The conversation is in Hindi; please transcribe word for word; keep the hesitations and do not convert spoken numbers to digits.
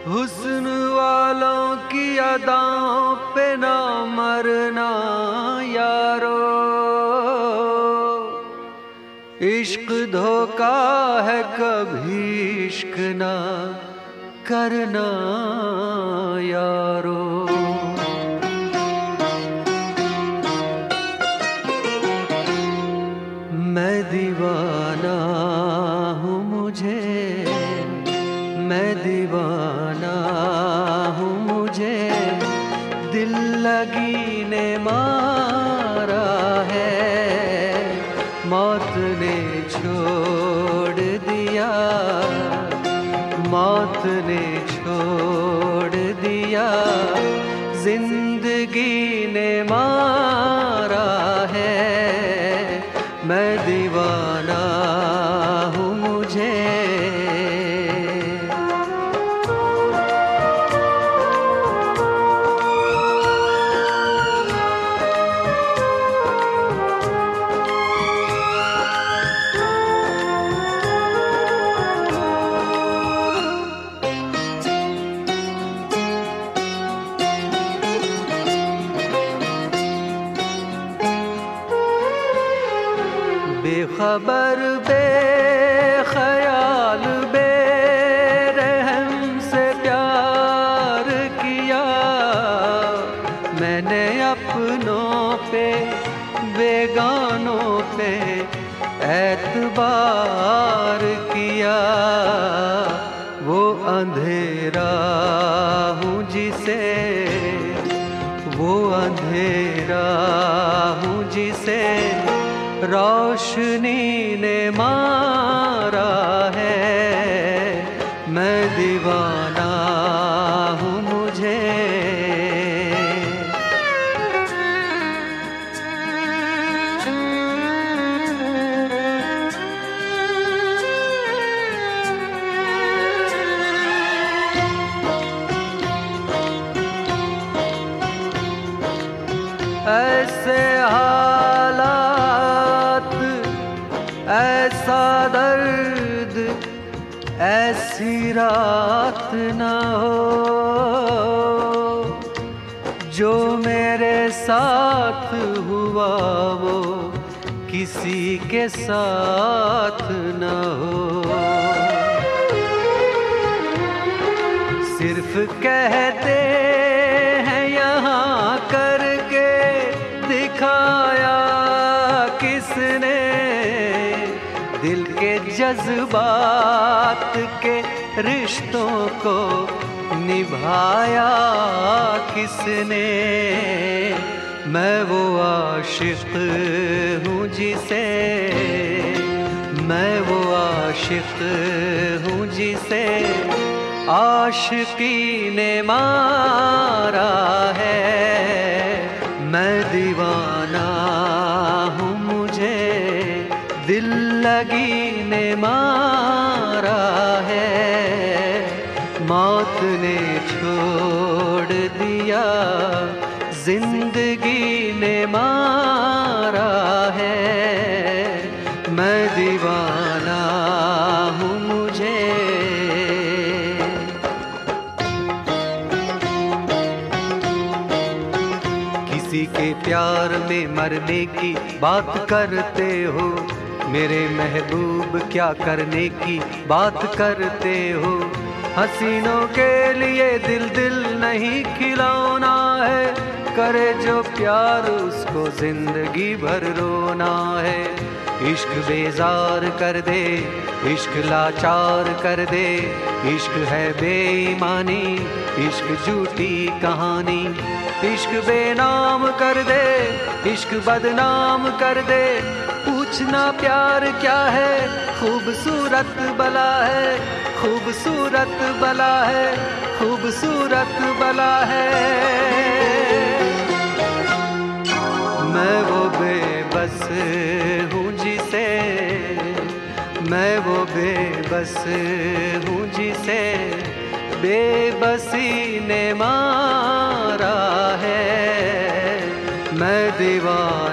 हुस्न वालों की अदाओं पे ना मरना यारो, इश्क धोखा है कभी इश्क ना करना यारो। मैं दीवाना हूँ मुझे, मैं दीवाना हूँ मुझे दिल लगी ने मारा है, मौत ने छोड़ दिया, मौत ने छोड़ दिया, जिंदगी ने मारा है। मैं दीवाना हूँ मुझे। बेखबर बेख्याल बेरहम से प्यार किया मैंने, अपनों पे बेगानों पे एतबार किया। वो अंधेरा हूँ जिसे, वो अंधेरा हूँ जिसे रोशनी ने मारा है। मैं दीवाना हूँ मुझे। ऐसे हालात, ऐसा दर्द, ऐसी रात न हो, जो मेरे साथ हुआ वो किसी के साथ न हो। सिर्फ कहते हैं यहाँ करके दिखाया किसने, दिल के जज्बात के रिश्तों को निभाया किसने। मैं वो आशिक हूँ जिसे, मैं वो आशिक हूँ जिसे आशिकी ने मारा है। मैं दीवाना हूँ मुझे दिल लगी ने मारा है। मौत ने छोड़ दिया, जिंदगी ने मारा है। मैं दीवाना हूँ मुझे। किसी के प्यार में मरने की बात करते हो, मेरे महबूब क्या करने की बात करते हो। हसीनों के लिए दिल दिल नहीं खिलौना है, करे जो प्यार उसको जिंदगी भर रोना है। इश्क बेजार कर दे, इश्क लाचार कर दे, इश्क है बेईमानी, इश्क झूठी कहानी। इश्क बेनाम कर दे, इश्क बदनाम कर दे, पूछना प्यार क्या है, खूबसूरत बला है, खूबसूरत बला है, खूबसूरत बला है। मैं वो बेबस हूँ जिसे, मैं वो बेबस हूँ जिसे बेबसी ने मारा है। मैं दीवाना